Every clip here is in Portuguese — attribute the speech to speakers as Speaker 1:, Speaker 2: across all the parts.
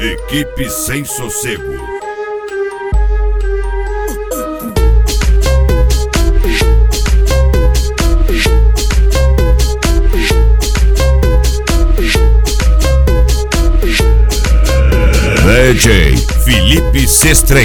Speaker 1: Equipe Sem Sossego. DJ Felipe Sestrem.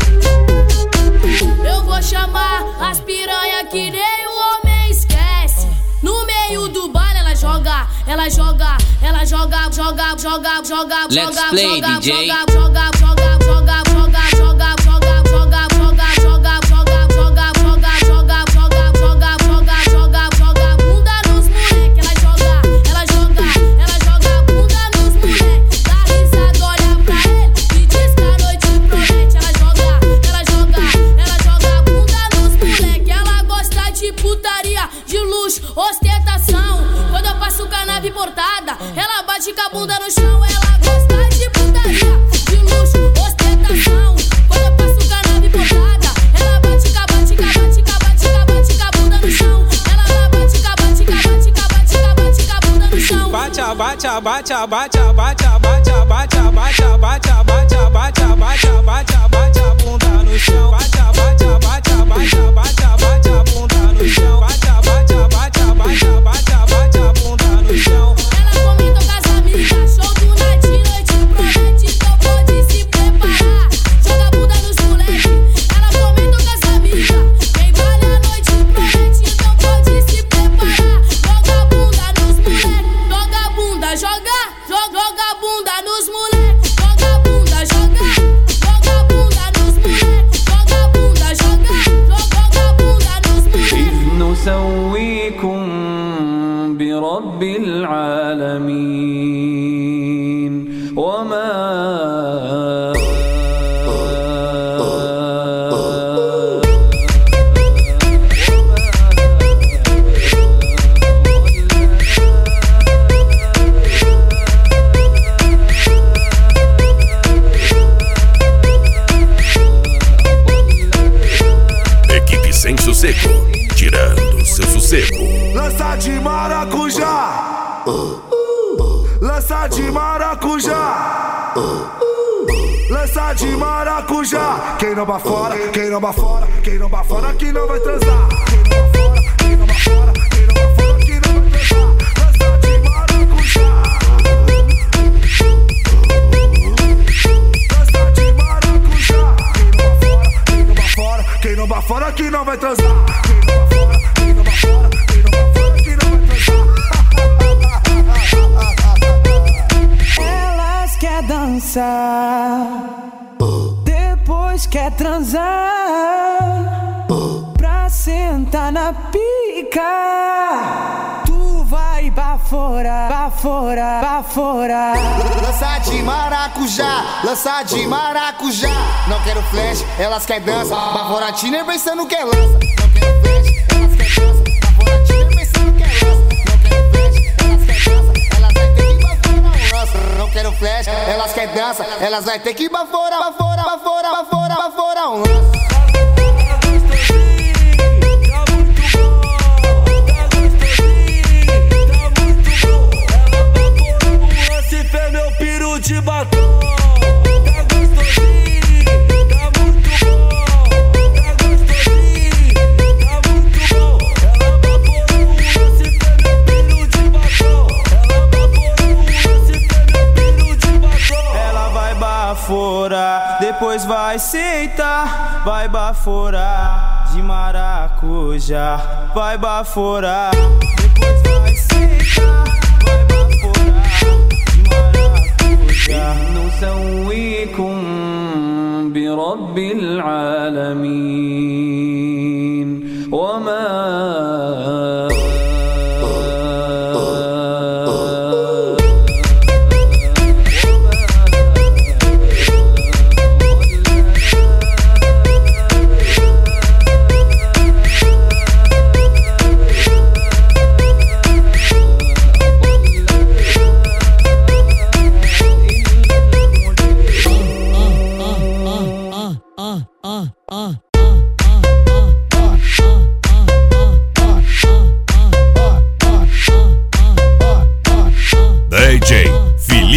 Speaker 2: Eu vou chamar as piranha que nem o homem esquece. No meio do baile ela joga, ela joga, ela joga, joga, joga, joga,
Speaker 3: Let's
Speaker 2: joga,
Speaker 3: play,
Speaker 2: joga,
Speaker 3: DJ.
Speaker 2: joga, joga, joga, joga, joga, joga, joga, joga, joga, joga, joga, joga, joga, joga, joga, joga, joga, joga bunda nos moleque. Ela joga, ela joga, ela joga bunda nos moleque. Dá risada, olha pra ele e diz que a noite promete. Ela joga, ela joga, ela joga bunda nos moleque. Ela gosta de putaria, de luxo, ostentação. Quando eu passo canava importada, ela bate com a bunda no chão. Ela gosta de putaria, de luxo, ostentação. Quando eu passo canava importada, ela bate com a bate com a bate com a bate com a bate com a bunda no chão. Ela bate com a bate com a bate com a bate com a bate com a bunda no chão.
Speaker 4: Bate a bate a bate a bate a bate a bate a bate a bate a bate a bate a bate a bate a bate a bate a bunda no chão. Bate a bate a bate a bate a bate a bate a bunda no chão. Bate a bate a bate a bate a bate a bate a bunda no chão.
Speaker 2: Ela comentou com as amigas, show do Nadir, noite promete, então pode se preparar. Joga a bunda nos moleque. Ela comentou com as amigas, quem vale a noite promete, então pode se preparar. Joga a bunda nos moleque, joga a bunda, joga, joga a bunda nos moleque. Joga a bunda, joga a bunda nos moleque. Joga a bunda, joga a bunda nos moleque.
Speaker 5: إذ نسويكم برب العالمين وما
Speaker 1: Equipe Sem Sossego, tirando seu sossego.
Speaker 6: Lança de maracujá, lança de maracujá, lança de maracujá. Quem não vai fora, quem não vai fora, quem não vai fora que não vai transar. Quem não vai fora, quem não vai fora, quem não vai fora que não vai transar. Lança de maracujá, lança de maracujá. Quem não vai fora, quem não vai fora que não vai transar. Quem não vai fora, quem não vai fora que não vai transar.
Speaker 7: Elas quer dançar, depois quer transar, pra sentar na pica. Tu vai baforar, baforar, baforar.
Speaker 8: Lança de maracujá, lança de maracujá. Não quero flash, elas quer dança. Bavoratina pensando que é lança. Não quero flash, elas quer dança. Bavoratina pensando que é lança. Não quero flash, elas quer dança. Elas vai ter que baforar um lança. Não quero flash, elas quer dança. Elas vai ter que baforar, baforar, baforar, baforar, baforar um lança.
Speaker 5: de batom, tá gostosinho, tá muito bom, tá gostosinho, tá muito bom. Ela baforou um lance, foi meu piru de batom. Ela baforou um lance, foi meu piru de batom. Ela vai baforar, depois vai sentar, vai baforar de maracujá, vai baforar, depois vai sentar, vai baforar. نسويكم برب العالمين وما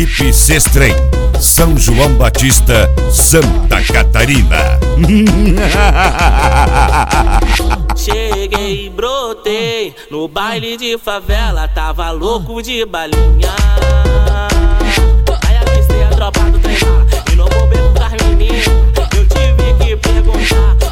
Speaker 1: Felipe Sestrem, São João Batista, Santa Catarina.
Speaker 3: Cheguei, brotei no baile de favela, tava louco de balinha. Aí avistei a tropa do trem bala e não vou beber com as meninas. Eu tive que perguntar